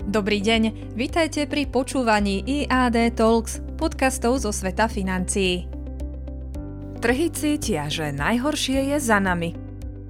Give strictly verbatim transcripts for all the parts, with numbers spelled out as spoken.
Dobrý deň, vitajte pri počúvaní í á dé Talks, podcastov zo sveta financií. Trhy cítia, že najhoršie je za nami.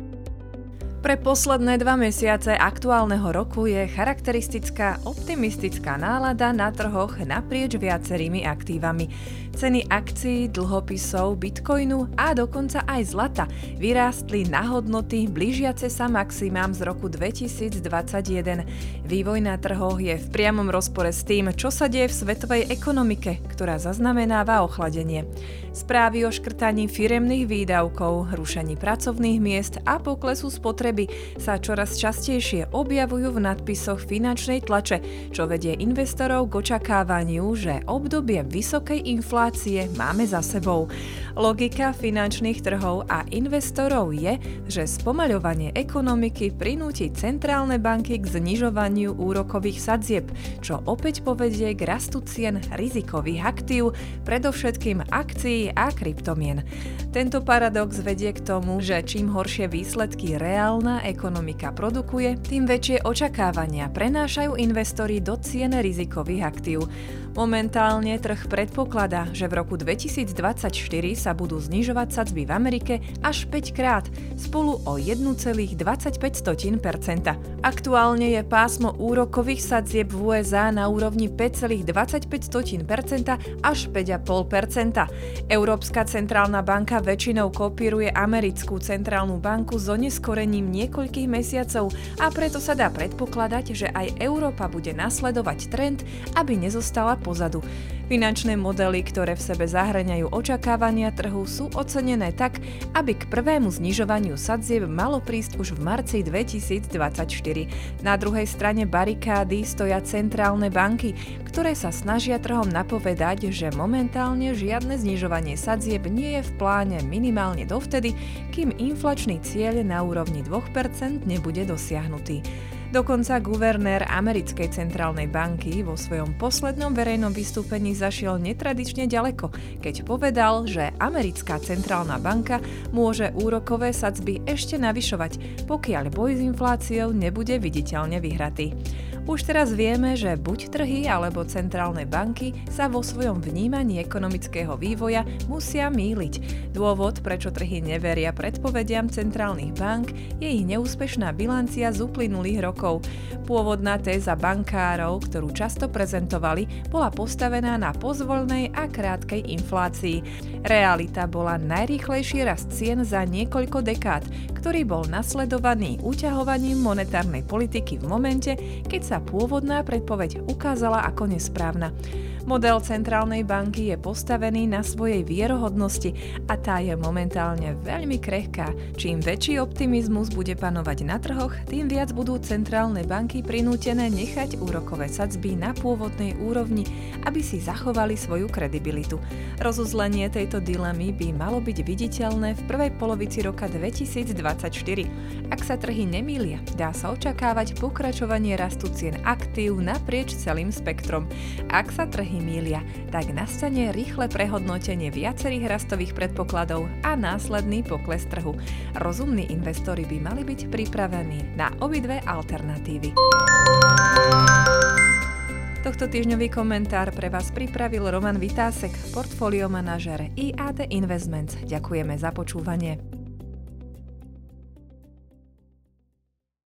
Pre posledné dva mesiace aktuálneho roku je charakteristická optimistická nálada na trhoch naprieč viacerými aktívami. Ceny akcií, dlhopisov, bitcoinu a dokonca aj zlata vyrástli na hodnoty blížiace sa maximám z roku dvetisícdvadsaťjeden. Vývoj na trhoch je v priamom rozpore s tým, čo sa deje v svetovej ekonomike, ktorá zaznamenáva ochladenie. Správy o škrtaní firemných výdavkov, rušení pracovných miest a poklesu spotreby sa čoraz častejšie objavujú v nadpisoch finančnej tlače, čo vedie investorov k očakávaniu, že obdobie vysokej inflácie máme za sebou. Logika finančných trhov a investorov je, že spomaľovanie ekonomiky prinúti centrálne banky k znižovaniu úrokových sadzieb, čo opäť povedie k rastu cien rizikových aktív, predovšetkým akcií a kryptomien. Tento paradox vedie k tomu, že čím horšie výsledky reálna ekonomika produkuje, tým väčšie očakávania prenášajú investori do cien rizikových aktív. Momentálne trh predpokladá, že v roku dvetisícdvadsaťštyri sa budú znižovať sadzby v Amerike až päť krát, spolu o jeden celá dvadsaťpäť percenta. Aktuálne je pásmo úrokových sadzieb v ú es á na úrovni päť celá dvadsaťpäť percenta až päť celá päť percenta. Európska centrálna banka väčšinou kopíruje americkú centrálnu banku s oneskorením niekoľkých mesiacov a preto sa dá predpokladať, že aj Európa bude nasledovať trend, aby nezostala pozadu. Finančné modely, ktoré v sebe zahŕňajú očakávania trhu, sú ocenené tak, aby k prvému znižovaniu sadzieb malo prísť už v marci dvetisícdvadsaťštyri. Na druhej strane barikády stoja centrálne banky, ktoré sa snažia trhom napovedať, že momentálne žiadne znižovanie sadzieb nie je v pláne minimálne dovtedy, kým inflačný cieľ na úrovni dve percentá nebude dosiahnutý. Dokonca guvernér americkej centrálnej banky vo svojom poslednom verejnom vystúpení zašiel netradične ďaleko, keď povedal, že americká centrálna banka môže úrokové sadzby ešte navyšovať, pokiaľ boj s infláciou nebude viditeľne vyhratý. Už teraz vieme, že buď trhy alebo centrálne banky sa vo svojom vnímaní ekonomického vývoja musia mýliť. Dôvod, prečo trhy neveria predpovediam centrálnych bank, je ich neúspešná bilancia z uplynulých rokov. Pôvodná téza bankárov, ktorú často prezentovali, bola postavená na pozvoľnej a krátkej inflácii. Realita bola najrýchlejší rast cien za niekoľko dekád, ktorý bol nasledovaný uťahovaním monetárnej politiky v momente, keď sa pôvodná predpoveď ukázala ako nesprávna. Model centrálnej banky je postavený na svojej vierohodnosti a tá je momentálne veľmi krehká. Čím väčší optimizmus bude panovať na trhoch, tým viac budú centrálne banky prinútené nechať úrokové sadzby na pôvodnej úrovni, aby si zachovali svoju kredibilitu. Rozuzlenie tejto dilemy by malo byť viditeľné v prvej polovici roka dvetisícdvadsaťštyri. Ak sa trhy nemýlia, dá sa očakávať pokračovanie rastu cien aktív naprieč celým spektrom. Ak sa trhy mýlia, tak nastane rýchle prehodnotenie viacerých rastových predpokladov a následný pokles trhu. Rozumní investori by mali byť pripravení na obidve alternatívy. Tohto týždňový komentár pre vás pripravil Roman Vitásek, portfóliomanažér í á dé Investments. Ďakujeme za počúvanie.